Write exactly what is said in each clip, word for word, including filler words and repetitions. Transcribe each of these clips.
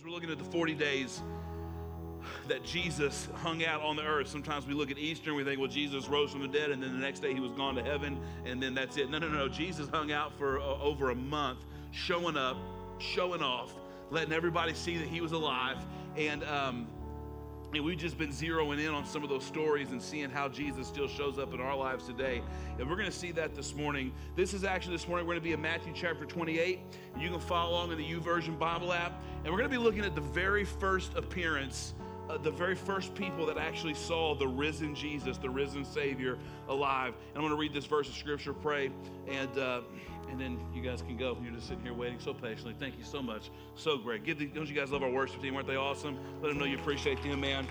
We're looking at the forty days that Jesus hung out on the earth. Sometimes we look at Easter and we think, well, Jesus rose from the dead, and then the next day he was gone to heaven, and then that's it. No, no, no, no. Jesus hung out for uh, over a month, showing up, showing off, letting everybody see that he was alive. And, um, and we've just been zeroing in on some of those stories and seeing how Jesus still shows up in our lives today. And we're going to see that this morning. This is actually this morning, we're going to be in Matthew chapter twenty-eight. You can follow along in the YouVersion Bible app. And we're going to be looking at the very first appearance, uh, the very first people that actually saw the risen Jesus, the risen Savior, alive. And I'm going to read this verse of Scripture, pray, and uh, and then you guys can go. You're just sitting here waiting so patiently. Thank you so much. So great. Give the, don't you guys love our worship team? Aren't they awesome? Let them know you appreciate them, man.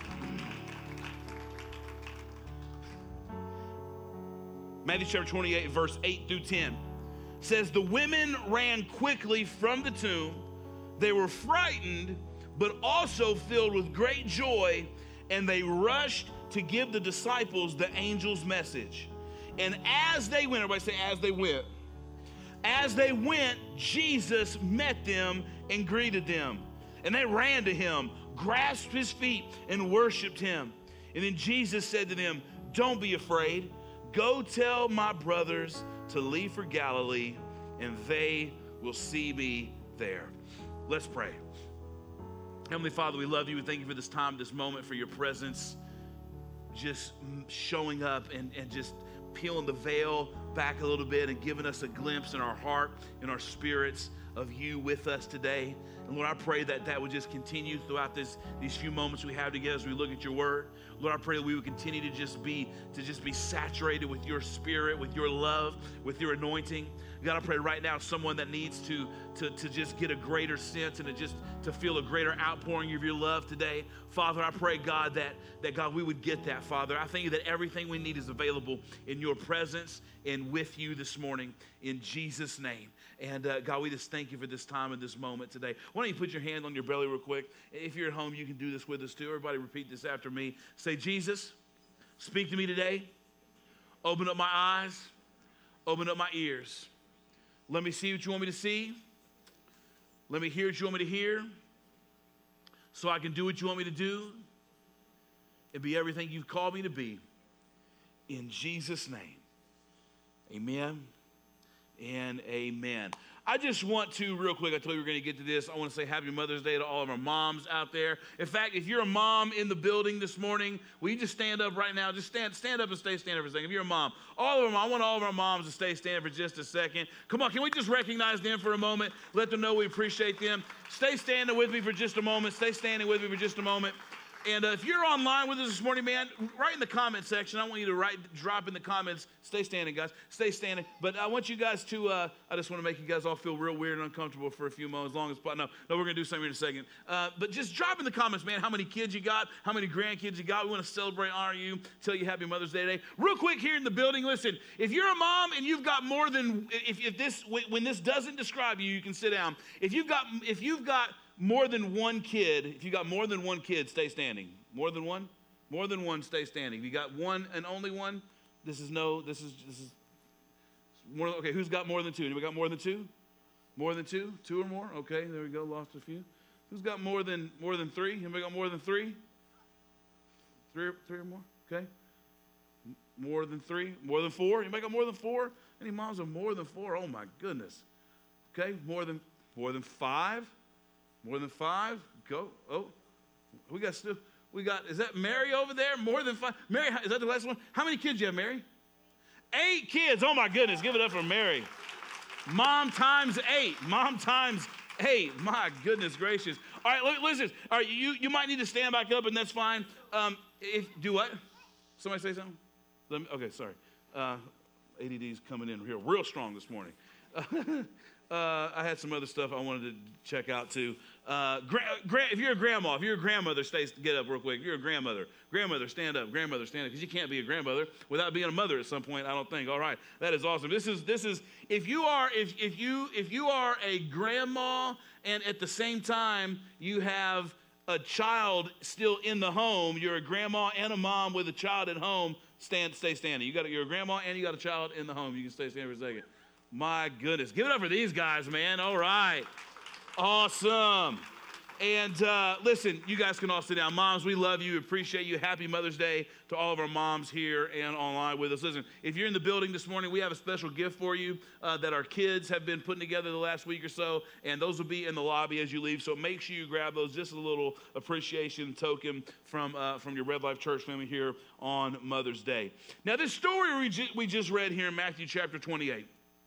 Matthew chapter twenty-eight, verse eight through ten says, the women ran quickly from the tomb. They were frightened, but also filled with great joy, and they rushed to give the disciples the angel's message. And as they went, everybody say, as they went. As they went, Jesus met them and greeted them. And they ran to him, grasped his feet, and worshiped him. And then Jesus said to them, don't be afraid. Go tell my brothers to leave for Galilee, and they will see me there. Let's pray. Heavenly Father, we love you. We thank you for this time, this moment, for your presence, just showing up and, and just peeling the veil back a little bit and giving us a glimpse in our heart, in our spirits of you with us today. And Lord, I pray that that would just continue throughout this, these few moments we have together as we look at your word. Lord, I pray that we would continue to just be to just be saturated with your spirit, with your love, with your anointing. God, I pray right now someone that needs to, to, to just get a greater sense and to just to feel a greater outpouring of your love today. Father, I pray, God, that, that God, we would get that, Father. I thank you that everything we need is available in your presence and with you this morning in Jesus' name. And uh, God, we just thank you for this time and this moment today. Why don't you put your hand on your belly real quick? If you're at home, you can do this with us too. Everybody repeat this after me. Say, Jesus, speak to me today. Open up my eyes. Open up my ears. Let me see what you want me to see. Let me hear what you want me to hear, so I can do what you want me to do and be everything you've called me to be. In Jesus' name, amen and amen. I just want to, real quick, I told you we we're going to get to this. I want to say happy Mother's Day to all of our moms out there. In fact, if you're a mom in the building this morning, will you just stand up right now? Just stand stand up and stay standing for a second. If you're a mom, all of them, I want all of our moms to stay standing for just a second. Come on, can we just recognize them for a moment? Let them know we appreciate them. Stay standing with me for just a moment. Stay standing with me for just a moment. And uh, if you're online with us this morning, man, write in the comment section. I want you to write, drop in the comments. Stay standing, guys. Stay standing. But I want you guys to, uh, I just want to make you guys all feel real weird and uncomfortable for a few moments, as long as, no, no, we're going to do something in a second. Uh, but just drop in the comments, man, how many kids you got, how many grandkids you got. We want to celebrate, honor you, tell you happy Mother's Day today. Real quick here in the building, listen, if you're a mom and you've got more than, if, if this, when this doesn't describe you, you can sit down. If you've got, if you've got, more than one kid, if you got more than one kid, stay standing. More than one? More than one, stay standing. If you got one and only one, this is no, this is, this is, more, okay, who's got more than two? Anybody got more than two? More than two? Two or more? Okay, there we go, lost a few. Who's got more than, more than three? Anybody got more than three? Three or, three or more? Okay. More than three? More than four? Anybody got more than four? Any moms have more than four? Oh my goodness. Okay, more than, more than five? More than five? Go. Oh, we got still. We got. Is that Mary over there? More than five. Mary, is that the last one? How many kids do you have, Mary? Eight kids. Oh my goodness. Give it up for Mary. Mom times eight. Mom times eight. My goodness gracious. All right, listen. All right, you you might need to stand back up, and that's fine. Um, if do what? Somebody say something. Let me, okay, sorry. Uh, A D D's coming in here real strong this morning. Uh, I had some other stuff I wanted to check out too. Uh, gra- gra- if you're a grandma, if you're a grandmother, stay, get up real quick. If you're a grandmother, grandmother, stand up. Grandmother, stand up, because you can't be a grandmother without being a mother at some point. I don't think. All right, that is awesome. This is this is if you are if if you if you are a grandma and at the same time you have a child still in the home, you're a grandma and a mom with a child at home. Stand, stay standing. You got you're a grandma and you got a child in the home. You can stay standing for a second. My goodness. Give it up for these guys, man. All right. Awesome. And uh, listen, you guys can all sit down. Moms, we love you, appreciate you. Happy Mother's Day to all of our moms here and online with us. Listen, if you're in the building this morning, we have a special gift for you uh, that our kids have been putting together the last week or so, and those will be in the lobby as you leave. So make sure you grab those, just a little appreciation token from uh, from your Red Life Church family here on Mother's Day. Now, this story we, ju- we just read here in Matthew chapter twenty-eight,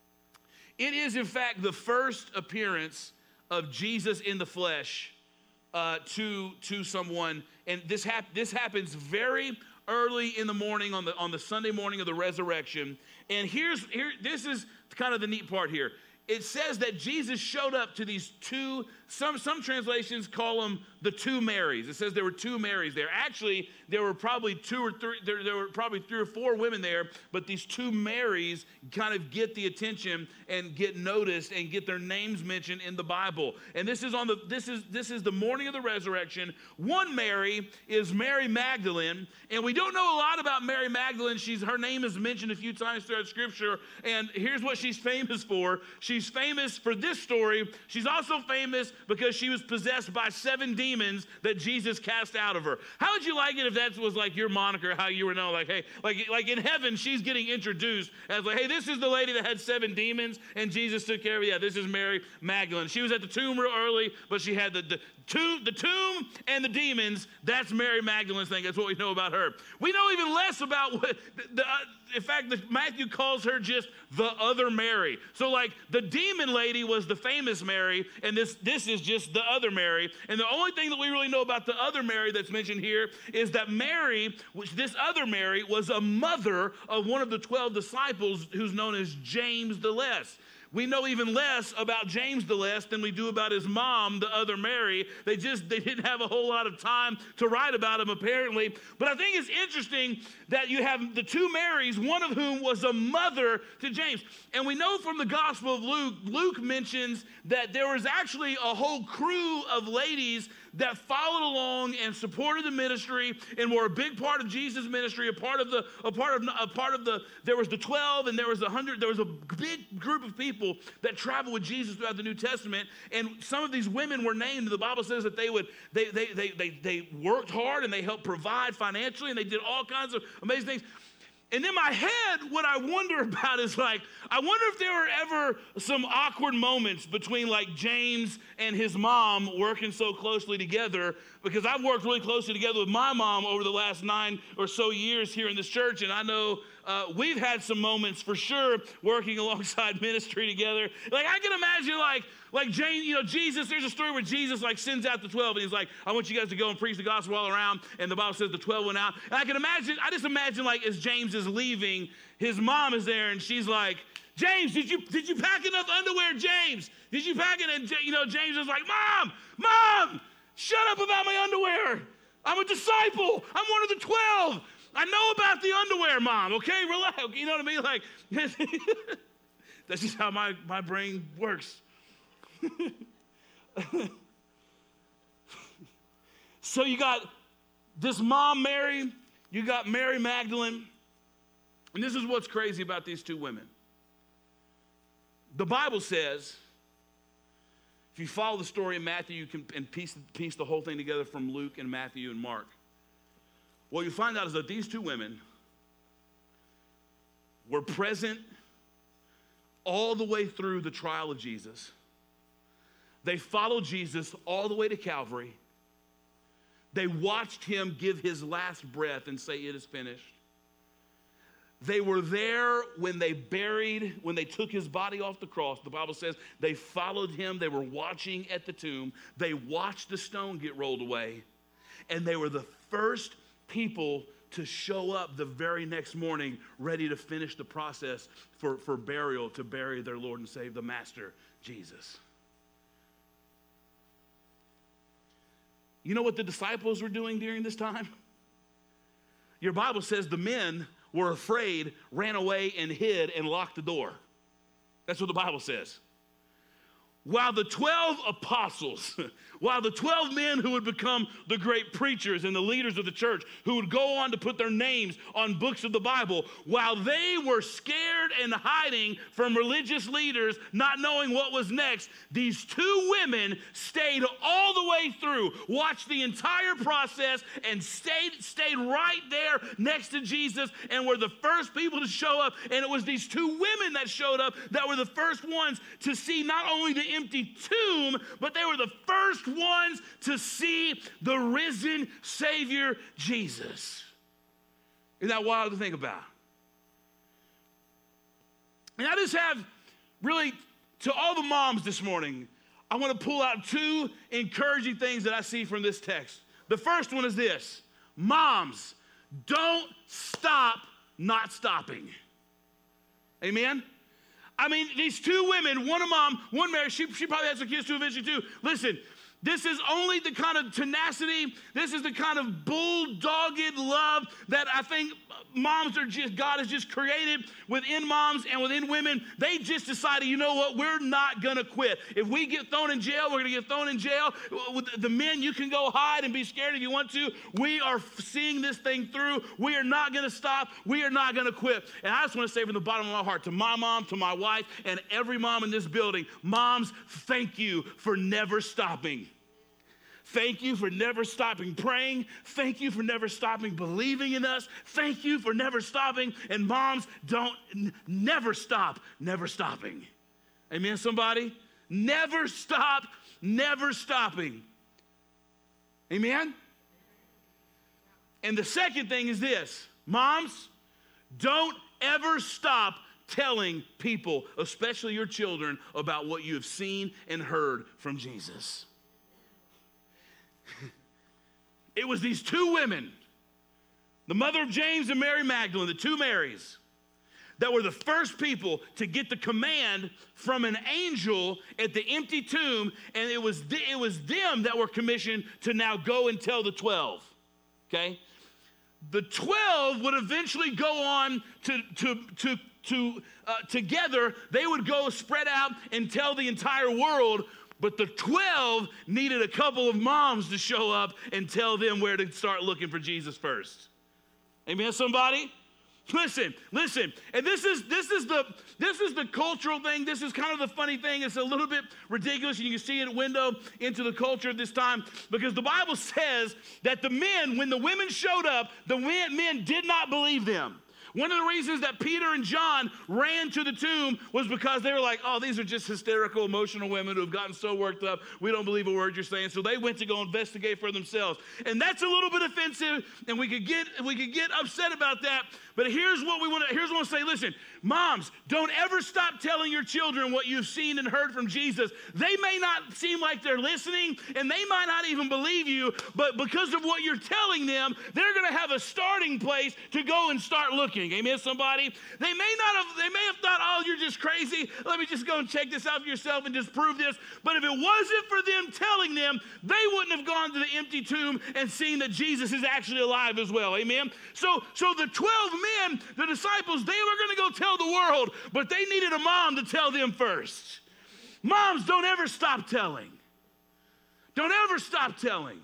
it is, in fact, the first appearance of Jesus in the flesh Uh, to to someone, and this hap- this happens very early in the morning on the on the Sunday morning of the resurrection. And here's here this is kind of the neat part here. It says that Jesus showed up to these two. Some some translations call them the two Marys. It says there were two Marys there. Actually, there were probably two or three. There, there were probably three or four women there. But these two Marys kind of get the attention and get noticed and get their names mentioned in the Bible. And this is on the this is this is the morning of the resurrection. One Mary is Mary Magdalene, and we don't know a lot about Mary Magdalene. She's her name is mentioned a few times throughout Scripture. And here's what she's famous for. She's famous for this story. She's also famous because she was possessed by seven demons that Jesus cast out of her. How would you like it if that was like your moniker, how you were known? Like, hey, like, like in heaven, she's getting introduced as like, hey, this is the lady that had seven demons and Jesus took care of it. Yeah, this is Mary Magdalene. She was at the tomb real early, but she had the, the, tomb, the tomb and the demons. That's Mary Magdalene's thing. That's what we know about her. We know even less about what, the, the, uh, in fact, the, Matthew calls her just the other Mary. So like the demon lady was the famous Mary, and this, this is just the other Mary. And the only thing that we really know about the other Mary that's mentioned here is that Mary, which this other Mary, was a mother of one of the twelve disciples who's known as James the Less. We know even less about James the Less than we do about his mom, the other Mary. They just, they didn't have a whole lot of time to write about him, apparently. But I think it's interesting that you have the two Marys, one of whom was a mother to James. And we know from the Gospel of Luke, Luke mentions that there was actually a whole crew of ladies that followed along and supported the ministry and were a big part of Jesus' ministry, a part of the, a part of, a part of the, there was the twelve and there was a hundred, there was a big group of people that traveled with Jesus throughout the New Testament. And some of these women were named. The Bible says that they would, they, they, they, they, they worked hard and they helped provide financially and they did all kinds of amazing things. And in my head, what I wonder about is like, I wonder if there were ever some awkward moments between like James and his mom working so closely together, because I've worked really closely together with my mom over the last nine or so years here in this church, and I know uh, we've had some moments for sure working alongside ministry together. Like I can imagine like, like James, you know, Jesus, there's a story where Jesus like sends out the twelve and he's like, I want you guys to go and preach the gospel all around. And the Bible says the twelve went out. And I can imagine, I just imagine like as James is leaving, his mom is there and she's like, James, did you did you pack enough underwear, James? Did you pack it? And you know, James is like, Mom, Mom, shut up about my underwear. I'm a disciple. I'm one of the twelve. I know about the underwear, Mom, okay? Relax. You know what I mean? Like, that's just how my, my brain works. So you got this mom, Mary, you got Mary Magdalene, and this is what's crazy about these two women. The Bible says, if you follow the story in Matthew, you can and piece, piece the whole thing together from Luke and Matthew and Mark. What you find out is that these two women were present all the way through the trial of Jesus. They followed Jesus all the way to Calvary. They watched him give his last breath and say, it is finished. They were there when they buried, when they took his body off the cross. The Bible says they followed him. They were watching at the tomb. They watched the stone get rolled away. And they were the first people to show up the very next morning ready to finish the process for, for burial, to bury their Lord and Savior, the Master, Jesus. You know what the disciples were doing during this time? Your Bible says the men were afraid, ran away and hid and locked the door. That's what the Bible says. while the twelve apostles, while the twelve men who would become the great preachers and the leaders of the church, who would go on to put their names on books of the Bible, while they were scared and hiding from religious leaders, not knowing what was next, these two women stayed all the way through, watched the entire process, and stayed, stayed right there next to Jesus, and were the first people to show up. And it was these two women that showed up that were the first ones to see not only the empty tomb, but they were the first ones to see the risen Savior, Jesus. Isn't that wild to think about? And I just have really, to all the moms this morning, I want to pull out two encouraging things that I see from this text. The first one is this: moms, don't stop not stopping. Amen? I mean, these two women, one a mom, one married, she, she probably had some kids too eventually too. Listen, this is only the kind of tenacity, this is the kind of bulldogged love that I think moms are just, God has just created within moms and within women. They just decided, you know what, we're not going to quit. If we get thrown in jail, we're going to get thrown in jail. With the men, you can go hide and be scared if you want to. We are seeing this thing through. We are not going to stop. We are not going to quit. And I just want to say from the bottom of my heart to my mom, to my wife, and every mom in this building, moms, thank you for never stopping. Thank you for never stopping praying. Thank you for never stopping believing in us. Thank you for never stopping. And moms, don't, n- never stop, never stopping. Amen, somebody? Never stop, never stopping. Amen? And the second thing is this: moms, don't ever stop telling people, especially your children, about what you have seen and heard from Jesus. It was these two women, the mother of James and Mary Magdalene, the two Marys, that were the first people to get the command from an angel at the empty tomb, and it was, th- it was them that were commissioned to now go and tell the twelve, okay? The twelve would eventually go on to, to, to, to uh, together, they would go spread out and tell the entire world. But the twelve needed a couple of moms to show up and tell them where to start looking for Jesus first. Amen, somebody? Listen, listen. And this is this is the this is the cultural thing. This is kind of the funny thing. It's a little bit ridiculous, and you can see it a window into the culture of this time, because the Bible says that the men, when the women showed up, the men, men did not believe them. One of the reasons that Peter and John ran to the tomb was because they were like, oh, these are just hysterical, emotional women who have gotten so worked up. We don't believe a word you're saying. So they went to go investigate for themselves. And that's a little bit offensive, and we could get we could get upset about that. But here's what we want to here's what I want to say. Listen, moms, don't ever stop telling your children what you've seen and heard from Jesus. They may not seem like they're listening, and they might not even believe you, but because of what you're telling them, they're going to have a starting place to go and start looking. Amen, somebody? They may not have, they may have thought, oh, you're just crazy. Let me just go and check this out for yourself and just prove this. But if it wasn't for them telling them, they wouldn't have gone to the empty tomb and seen that Jesus is actually alive as well. Amen? So, so the twelve men, the disciples, they were going to go tell the world, but they needed a mom to tell them first. Moms, don't ever stop telling. Don't ever stop telling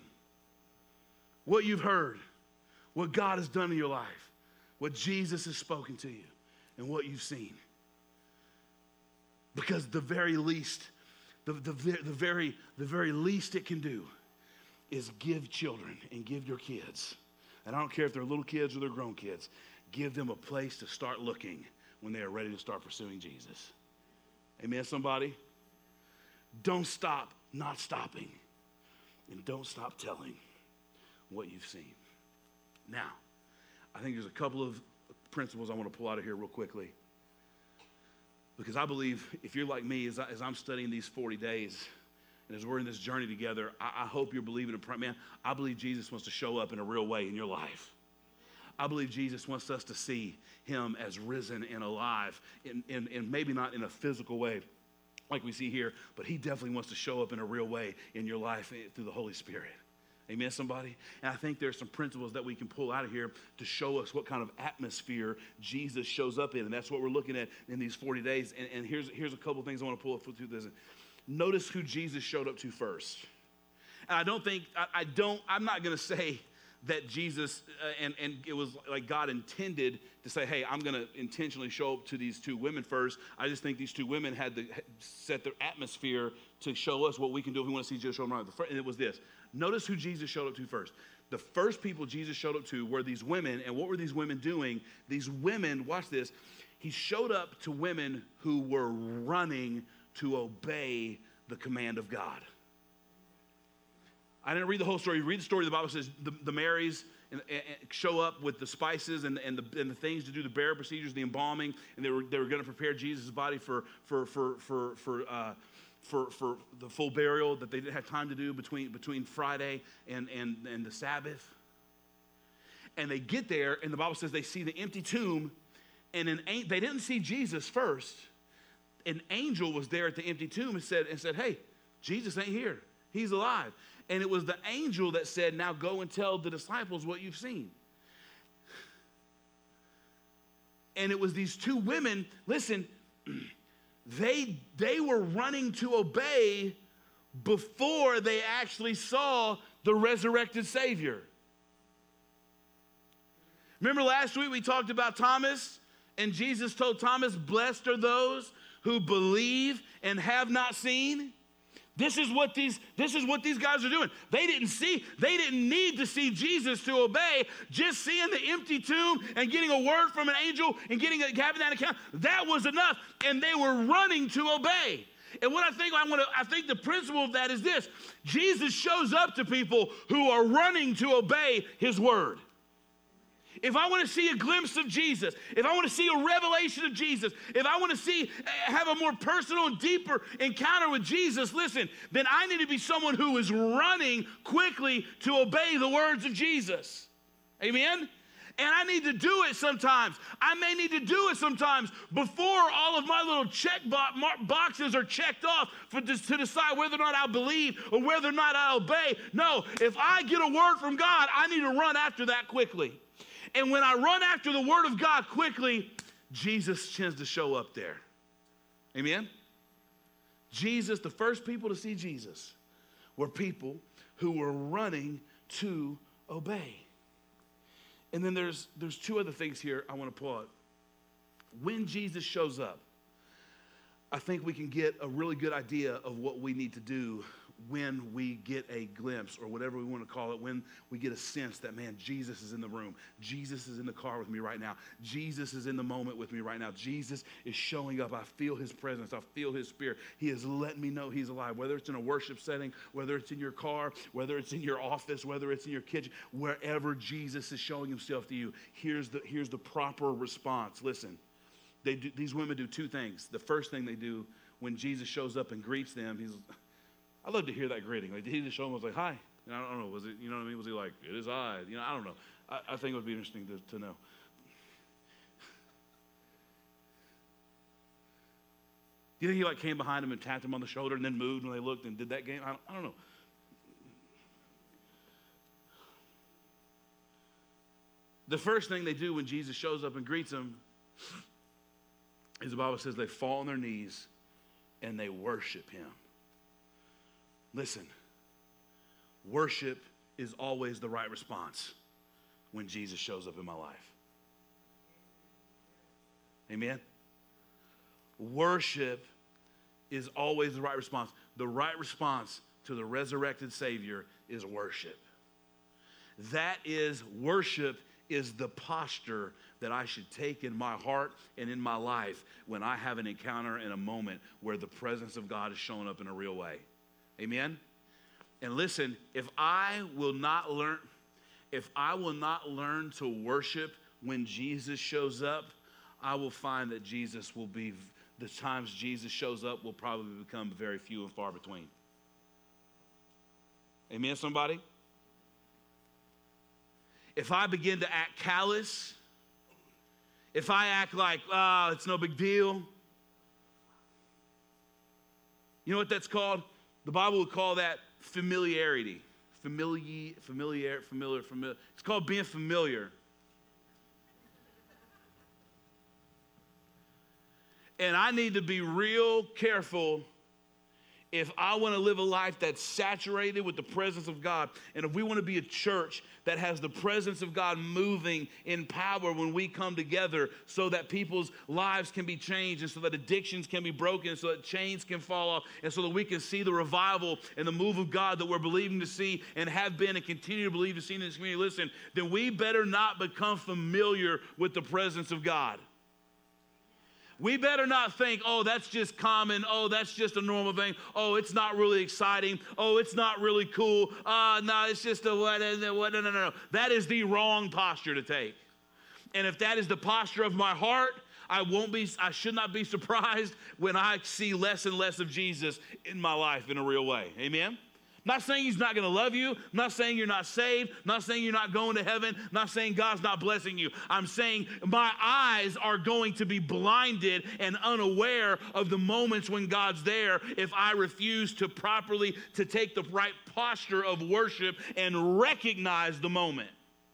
what you've heard, what God has done in your life, what Jesus has spoken to you, and what you've seen. Because the very least, the, the, the, very, the very least it can do is give children and give your kids, and I don't care if they're little kids or they're grown kids, give them a place to start looking when they are ready to start pursuing Jesus. Amen, somebody? Don't stop not stopping, and don't stop telling what you've seen. Now, I think there's a couple of principles I want to pull out of here real quickly, because I believe if you're like me, as, I, as I'm studying these forty days, and as we're in this journey together, I, I hope you're believing in, man, I believe Jesus wants to show up in a real way in your life. I believe Jesus wants us to see him as risen and alive, in, in, in maybe not in a physical way like we see here, but he definitely wants to show up in a real way in your life through the Holy Spirit. Amen, somebody? And I think there's some principles that we can pull out of here to show us what kind of atmosphere Jesus shows up in, and that's what we're looking at in these forty days. And, and here's, here's a couple things I want to pull through this. notice who Jesus showed up to first. And I don't think, I, I don't, I'm not going to say that Jesus, uh, and, and it was like God intended to say, hey, I'm going to intentionally show up to these two women first. I just think these two women had to set their atmosphere to show us what we can do if we want to see Jesus show them right. And it was this. Notice who Jesus showed up to first. The first people Jesus showed up to were these women. And what were these women doing? These women, watch this, he showed up to women who were running to obey the command of God. I didn't read the whole story. You read the story, the Bible says the, the Marys and, and show up with the spices and, and, the, and the things to do the burial procedures, the embalming, and they were they were going to prepare Jesus' body for for for for for uh, for for the full burial that they didn't have time to do between between Friday and and and the Sabbath. And they get there, and the Bible says they see the empty tomb, and an they didn't see Jesus first. An angel was there at the empty tomb and said and said, "Hey, Jesus ain't here. He's alive." And it was the angel that said, now go and tell the disciples what you've seen. And it was these two women, listen, they, they were running to obey before they actually saw the resurrected Savior. Remember last week we talked about Thomas, and Jesus told Thomas, blessed are those who believe and have not seen. This is what these, this is what these guys are doing. They didn't see, they didn't need to see Jesus to obey. Just seeing the empty tomb and getting a word from an angel and getting a, having that account, that was enough. And they were running to obey. And what I think I want to, I think the principle of that is this: Jesus shows up to people who are running to obey his word. If I want to see a glimpse of Jesus, if I want to see a revelation of Jesus, if I want to see, have a more personal and deeper encounter with Jesus, listen, then I need to be someone who is running quickly to obey the words of Jesus. Amen? And I need to do it sometimes. I may need to do it sometimes before all of my little check boxes are checked off for this, to decide whether or not I'll believe or whether or not I'll obey. No, if I get a word from God, I need to run after that quickly. And when I run after the word of God quickly, Jesus tends to show up there. Amen? Jesus, the first people to see Jesus were people who were running to obey. And then there's, there's two other things here I want to pull out. When Jesus shows up, I think we can get a really good idea of what we need to do when we get a glimpse, or whatever we want to call it, when we get a sense that, man, Jesus is in the room. Jesus is in the car with me right now. Jesus is in the moment with me right now. Jesus is showing up. I feel his presence. I feel his spirit. He is letting me know he's alive, whether it's in a worship setting, whether it's in your car, whether it's in your office, whether it's in your kitchen, wherever Jesus is showing himself to you. Here's the, here's the proper response. Listen, they do, these women do two things. The first thing they do when Jesus shows up and greets them, he's I love to hear that greeting. Like, did he just show him, was like, hi? And I don't know, was it, you know what I mean? Was he like, it is I? You know, I don't know. I, I think it would be interesting to, to know. Do you think he like came behind him and tapped him on the shoulder and then moved when they looked and did that game? I don't, I don't know. The first thing they do when Jesus shows up and greets them is the Bible says they fall on their knees and they worship him. Listen, worship is always the right response when Jesus shows up in my life. Amen? Worship is always the right response. The right response to the resurrected Savior is worship. That is, worship is the posture that I should take in my heart and in my life when I have an encounter in a moment where the presence of God is showing up in a real way. Amen? And listen, if I will not learn, if I will not learn to worship when Jesus shows up, I will find that Jesus will be, the times Jesus shows up will probably become very few and far between. Amen, somebody? If I begin to act callous, if I act like, oh, it's no big deal, you know what that's called? The Bible would call that familiarity. Familiar, familiar, familiar, familiar. It's called being familiar. And I need to be real careful if I want to live a life that's saturated with the presence of God, and if we want to be a church that has the presence of God moving in power when we come together so that people's lives can be changed and so that addictions can be broken, so that chains can fall off, and so that we can see the revival and the move of God that we're believing to see and have been and continue to believe to see in this community, listen, then we better not become familiar with the presence of God. We better not think, oh, that's just common. Oh, that's just a normal thing. Oh, it's not really exciting. Oh, it's not really cool. Uh, no, it's just a what, what, no, no, no. That is the wrong posture to take. And if that is the posture of my heart, I won't be, I should not be surprised when I see less and less of Jesus in my life in a real way. Amen? I'm not saying he's not going to love you. I'm not saying you're not saved. I'm not saying you're not going to heaven. I'm not saying God's not blessing you. I'm saying my eyes are going to be blinded and unaware of the moments when God's there if I refuse to properly to take the right posture of worship and recognize the moment.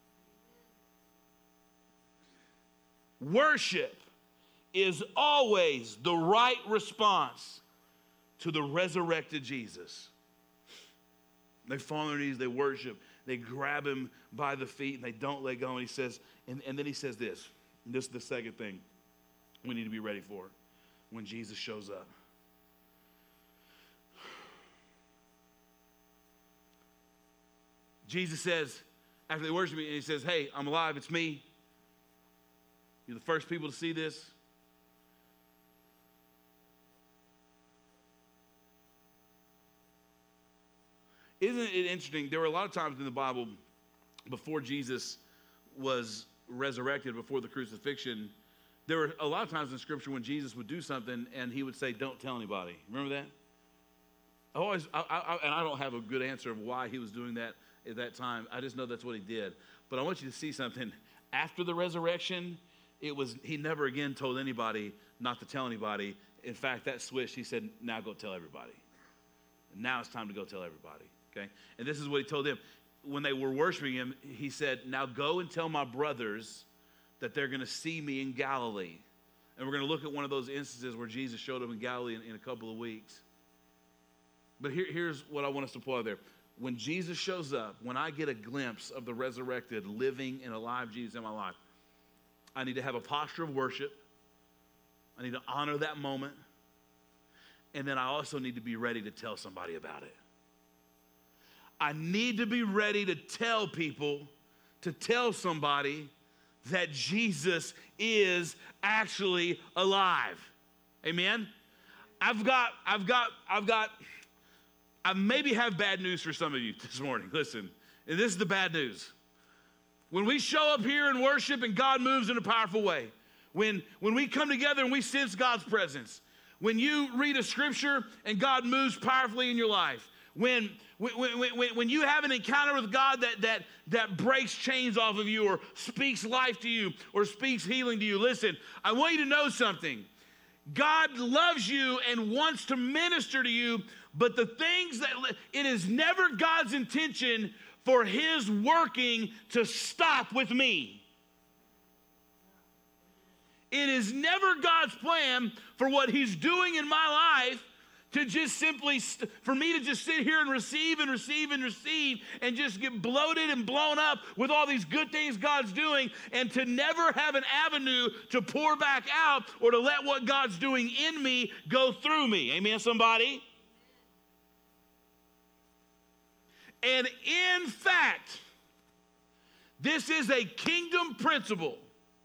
Worship is always the right response to the resurrected Jesus. They fall on their knees, they worship, they grab him by the feet, and they don't let go. And he says, and, and then he says this, and this is the second thing we need to be ready for when Jesus shows up. Jesus says, after they worship me, and he says, hey, I'm alive, it's me. You're the first people to see this. Isn't it interesting? There were a lot of times in the Bible before Jesus was resurrected, before the crucifixion, there were a lot of times in Scripture when Jesus would do something and he would say, don't tell anybody. Remember that? I always, I, I, and I don't have a good answer of why he was doing that at that time. I just know that's what he did. But I want you to see something. After the resurrection, it was he never again told anybody not to tell anybody. In fact, that switched. He said, now go tell everybody. And now it's time to go tell everybody. Okay? And this is what he told them. When they were worshiping him, he said, now go and tell my brothers that they're going to see me in Galilee. And we're going to look at one of those instances where Jesus showed them in Galilee in, in a couple of weeks. But here, here's what I want us to pull out there. When Jesus shows up, when I get a glimpse of the resurrected, living and alive Jesus in my life, I need to have a posture of worship. I need to honor that moment. And then I also need to be ready to tell somebody about it. I need to be ready to tell people, to tell somebody that Jesus is actually alive. Amen? I've got, I've got, I've got, I maybe have bad news for some of you this morning. Listen, and this is the bad news. When we show up here and worship and God moves in a powerful way, when, when we come together and we sense God's presence, when you read a scripture and God moves powerfully in your life, When, when, when, when you have an encounter with God that, that, that breaks chains off of you or speaks life to you or speaks healing to you, listen, I want you to know something. God loves you and wants to minister to you, but the things that, it is never God's intention for his working to stop with me. It is never God's plan for what he's doing in my life to just simply, st- for me to just sit here and receive and receive and receive and just get bloated and blown up with all these good things God's doing and to never have an avenue to pour back out or to let what God's doing in me go through me. Amen, somebody? And in fact, this is a kingdom principle.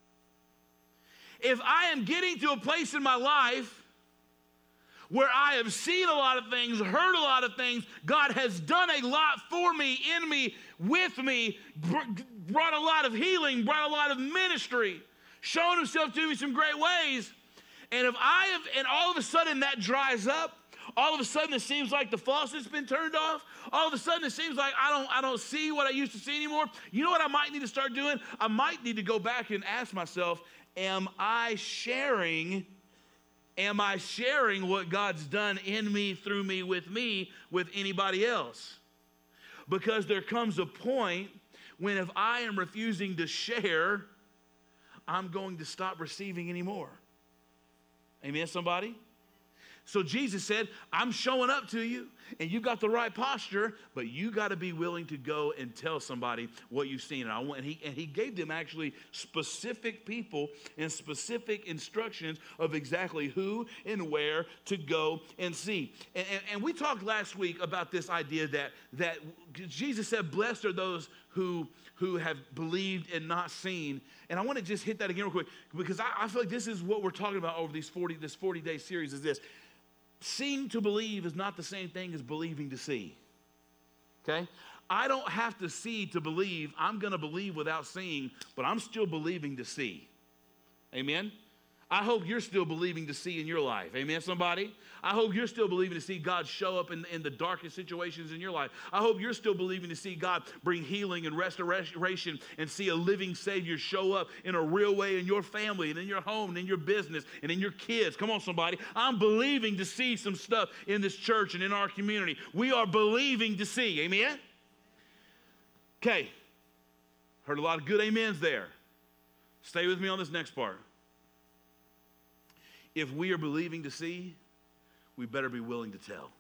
If I am getting to a place in my life where I have seen a lot of things, heard a lot of things, God has done a lot for me, in me, with me, brought a lot of healing, brought a lot of ministry, shown himself to me some great ways. And if I have, and all of a sudden that dries up, all of a sudden it seems like the faucet's been turned off, all of a sudden it seems like I don't, I don't see what I used to see anymore. You know what I might need to start doing? I might need to go back and ask myself, am I sharing Am I sharing what God's done in me, through me, with me, with anybody else? Because there comes a point when if I am refusing to share, I'm going to stop receiving anymore. Amen, somebody? So Jesus said, I'm showing up to you, and you got the right posture, but you got to be willing to go and tell somebody what you've seen. And, I want, and, he, and he gave them actually specific people and specific instructions of exactly who and where to go and see. And, and, and we talked last week about this idea that, that Jesus said, blessed are those who, who have believed and not seen. And I want to just hit that again real quick, because I, I feel like this is what we're talking about over these forty, this forty-day series is this. Seeing to believe is not the same thing as believing to see, okay? I don't have to see to believe. I'm going to believe without seeing, but I'm still believing to see. Amen? I hope you're still believing to see in your life. Amen, somebody? I hope you're still believing to see God show up in, in the darkest situations in your life. I hope you're still believing to see God bring healing and restoration and see a living Savior show up in a real way in your family and in your home and in your business and in your kids. Come on, somebody. I'm believing to see some stuff in this church and in our community. We are believing to see. Amen? Okay. Heard a lot of good amens there. Stay with me on this next part. If we are believing to see, we better be willing to tell.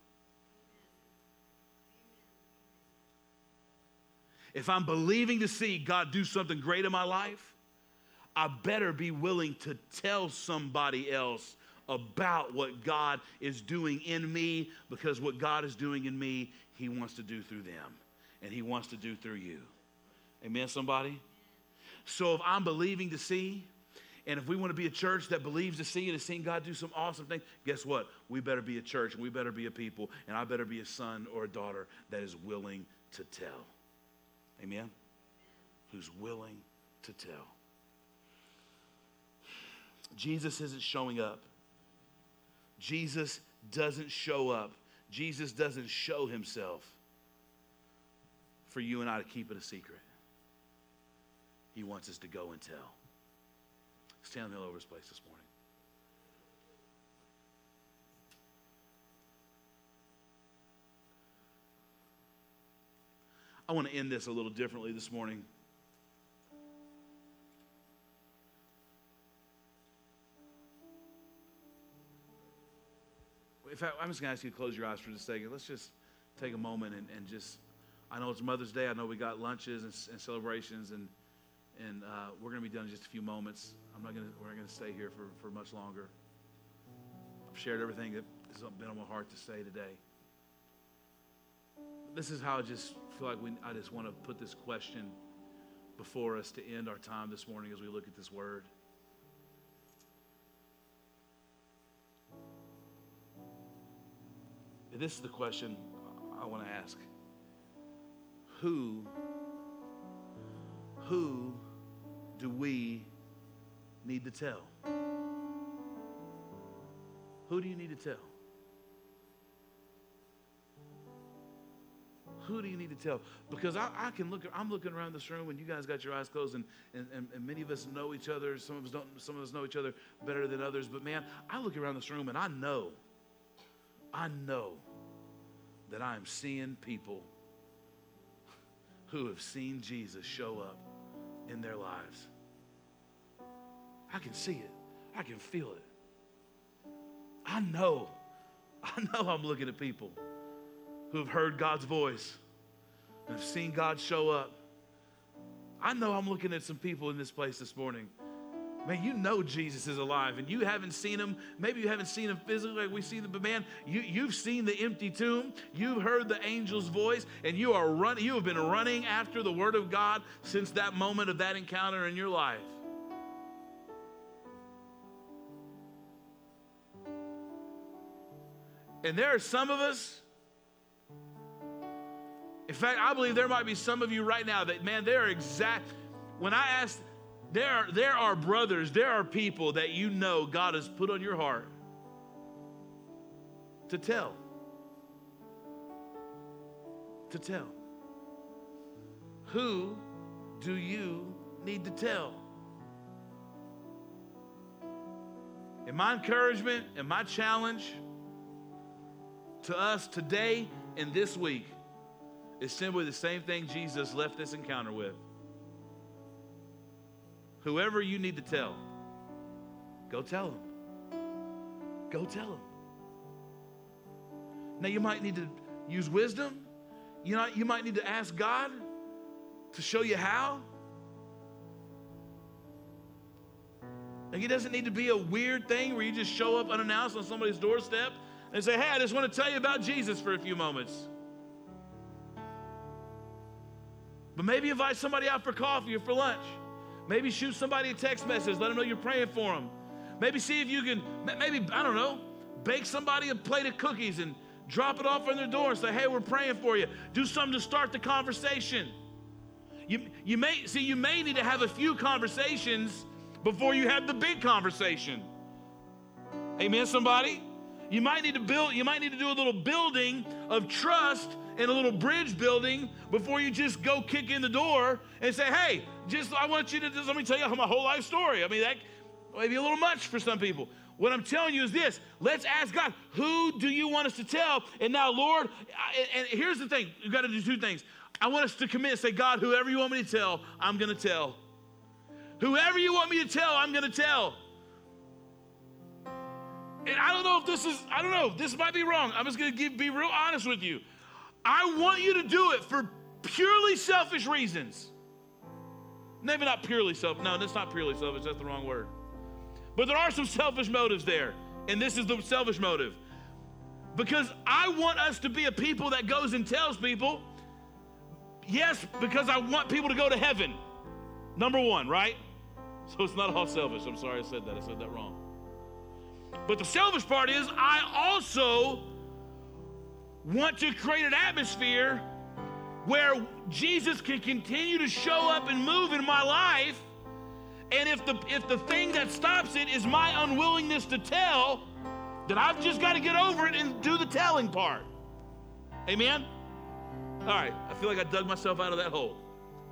If I'm believing to see God do something great in my life, I better be willing to tell somebody else about what God is doing in me, because what God is doing in me, He wants to do through them, and He wants to do through you. Amen, somebody? So if I'm believing to see, and if we want to be a church that believes to see and has seen God do some awesome things, guess what? We better be a church, and we better be a people, and I better be a son or a daughter that is willing to tell. Amen? Who's willing to tell. Jesus isn't showing up. Jesus doesn't show up. Jesus doesn't show himself for you and I to keep it a secret. He wants us to go and tell. Stand all over his place this morning. I want to end this a little differently this morning. In fact, I'm just going to ask you to close your eyes for just a second. Let's just take a moment and, and just, I know it's Mother's Day. I know we got lunches and, and celebrations, and and uh, we're going to be done in just a few moments. I'm not going to, we're not going to stay here for, for much longer. I've shared everything that has been on my heart to say today. This is how I just feel like we, I just want to put this question before us to end our time this morning as we look at this word. This is the question I want to ask. Who, who do we need to tell? Who do you need to tell? Who do you need to tell? Because I, I can look, I'm looking around this room and you guys got your eyes closed, and, and, and, and many of us know each other. Some of us don't, some of us know each other better than others. But man, I look around this room and I know, I know that I am seeing people who have seen Jesus show up in their lives. I can see it. I can feel it. I know, I know I'm looking at people who have heard God's voice and have seen God show up. I know I'm looking at some people in this place this morning. Man, you know Jesus is alive, and you haven't seen him. Maybe you haven't seen him physically like we see him, but man, you, you've seen the empty tomb. You've heard the angel's voice, and you are running. You have been running after the word of God since that moment of that encounter in your life. And there are some of us, in fact, I believe there might be some of you right now that, man, they're exact. When I asked, There are, there are brothers, there are people that you know God has put on your heart to tell. To tell. Who do you need to tell? And my encouragement and my challenge to us today and this week is simply the same thing Jesus left this encounter with. Whoever you need to tell, go tell them. Go tell them. Now, you might need to use wisdom. You know, you might need to ask God to show you how. Like, it doesn't need to be a weird thing where you just show up unannounced on somebody's doorstep and say, hey, I just want to tell you about Jesus for a few moments. But maybe invite somebody out for coffee or for lunch. Maybe shoot somebody a text message, let them know you're praying for them. Maybe see if you can, maybe, I don't know, bake somebody a plate of cookies and drop it off on their door and say, hey, we're praying for you. Do something to start the conversation. You, you may, see, you may need to have a few conversations before you have the big conversation. Amen, somebody? You might need to build, you might need to do a little building of trust and a little bridge building before you just go kick in the door and say, hey, just, I want you to just, let me tell you my whole life story. I mean, that may be a little much for some people. What I'm telling you is this: let's ask God, who do you want us to tell? And now, Lord, I, and here's the thing, you've got to do two things. I want us to commit and say, God, whoever you want me to tell, I'm going to tell. Whoever you want me to tell, I'm going to tell. And I don't know if this is, I don't know, this might be wrong. I'm just going to be real honest with you. I want you to do it for purely selfish reasons. Maybe not purely selfish. No, that's not purely selfish. That's the wrong word. But there are some selfish motives there. And this is the selfish motive. Because I want us to be a people that goes and tells people. Yes, because I want people to go to heaven. Number one, right? So it's not all selfish. I'm sorry I said that. I said that wrong. But the selfish part is I also want to create an atmosphere where Jesus can continue to show up and move in my life. And if the if the thing that stops it is my unwillingness to tell, then I've just got to get over it and do the telling part. Amen? All right, I feel like I dug myself out of that hole.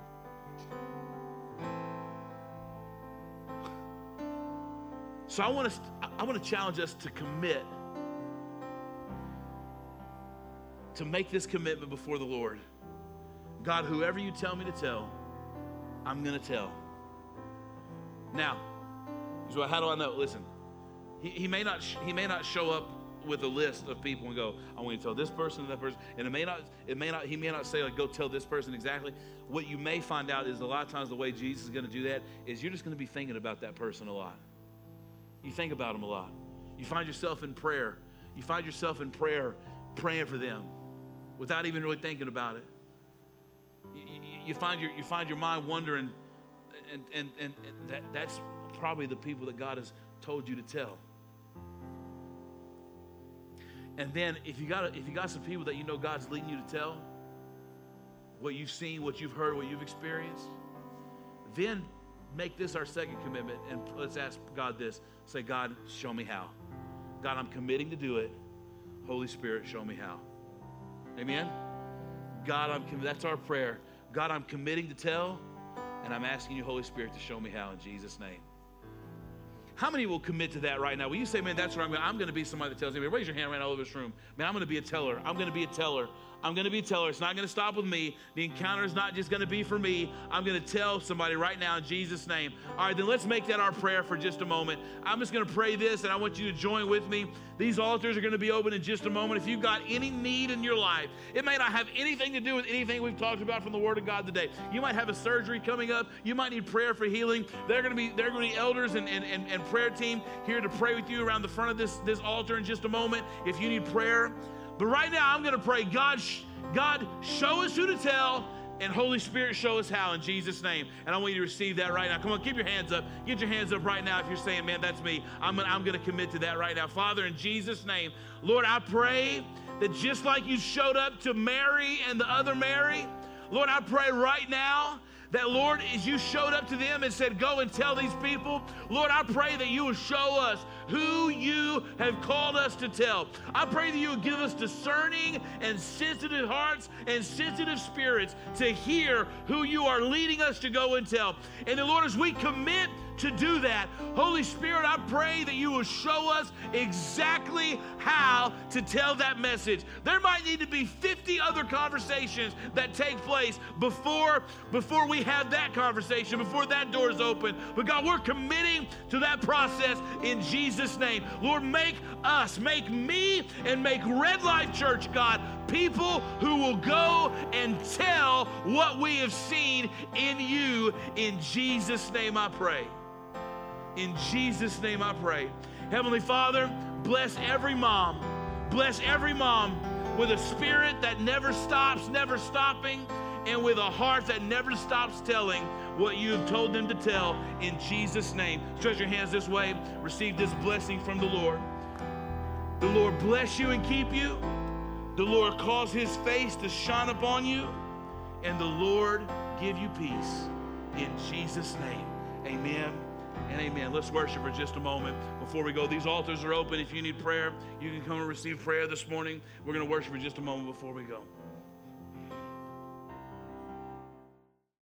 So I want to I want to challenge us to commit, to make this commitment before the Lord. God, whoever you tell me to tell, I'm going to tell. Now, so how do I know? Listen, he, he may not he may not show up with a list of people and go, I want you to tell this person and that person, and it may not it may not he may not say, like, go tell this person exactly. What you may find out is a lot of times the way Jesus is going to do that is you're just going to be thinking about that person a lot. You think about them a lot. You find yourself in prayer. You find yourself in prayer praying for them without even really thinking about it. You, you, you find your you find your mind wandering. And, and, and, and that, that's probably the people that God has told you to tell. And then if you got if you got some people that you know God's leading you to tell, what you've seen, what you've heard, what you've experienced, then make this our second commitment, and let's ask God this. Say, God, show me how. God, I'm committing to do it. Holy Spirit, show me how. Amen? God, I'm that's our prayer. God, I'm committing to tell. And I'm asking you, Holy Spirit, to show me how in Jesus' name. How many will commit to that right now? Will you say, man, that's where I'm going. I'm going to be somebody that tells me. Raise your hand right all over this room. Man, I'm going to be a teller. I'm going to be a teller. I'm going to be a teller. It's not going to stop with me. The encounter is not just going to be for me. I'm going to tell somebody right now in Jesus' name. All right, then let's make that our prayer for just a moment. I'm just going to pray this, and I want you to join with me. These altars are going to be open in just a moment. If you've got any need in your life, it may not have anything to do with anything we've talked about from the Word of God today. You might have a surgery coming up. You might need prayer for healing. There are going to be, there are going to be elders and, and, and, and prayer team here to pray with you around the front of this, this altar in just a moment if you need prayer. But right now, I'm going to pray, God, sh- God, show us who to tell, and Holy Spirit, show us how in Jesus' name. And I want you to receive that right now. Come on, keep your hands up. Get your hands up right now if you're saying, man, that's me. I'm gonna, I'm going to commit to that right now. Father, in Jesus' name, Lord, I pray that just like you showed up to Mary and the other Mary, Lord, I pray right now that, Lord, as you showed up to them and said, go and tell these people, Lord, I pray that you will show us who you have called us to tell. I pray that you would give us discerning and sensitive hearts and sensitive spirits to hear who you are leading us to go and tell. And then, Lord, as we commit to do that. Holy Spirit, I pray that you will show us exactly how to tell that message. There might need to be fifty other conversations that take place before, before we have that conversation, before that door is open. But God, we're committing to that process in Jesus' name. Lord, make us, make me, and make Red Life Church, God, people who will go and tell what we have seen in you. In Jesus' name I pray. In Jesus' name I pray. Heavenly Father, bless every mom. Bless every mom with a spirit that never stops, never stopping, and with a heart that never stops telling what you have told them to tell. In Jesus' name. Stretch your hands this way. Receive this blessing from the Lord. The Lord bless you and keep you. The Lord cause his face to shine upon you. And the Lord give you peace. In Jesus' name, amen and amen. Let's worship for just a moment before we go. These altars are open. If you need prayer, you can come and receive prayer this morning. We're going to worship for just a moment before we go.